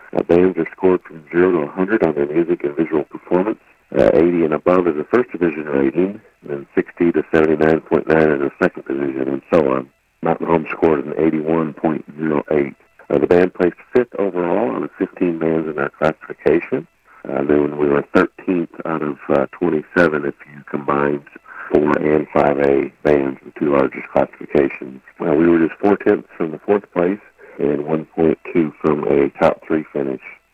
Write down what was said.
Bands are scored from 0 to 100 on their music and visual performance. 80 and above is a first division rating, and 60 to 79.9 is a second division, and so on. Mountain Home scored an 81.08. The band placed 5th overall out of 15 bands in our classification. Then we were 13th out of 27 if you combined 4 and 5A bands, the two largest classifications. We were just 4/10 from the 4th place and 1.2 from a top 3 finish.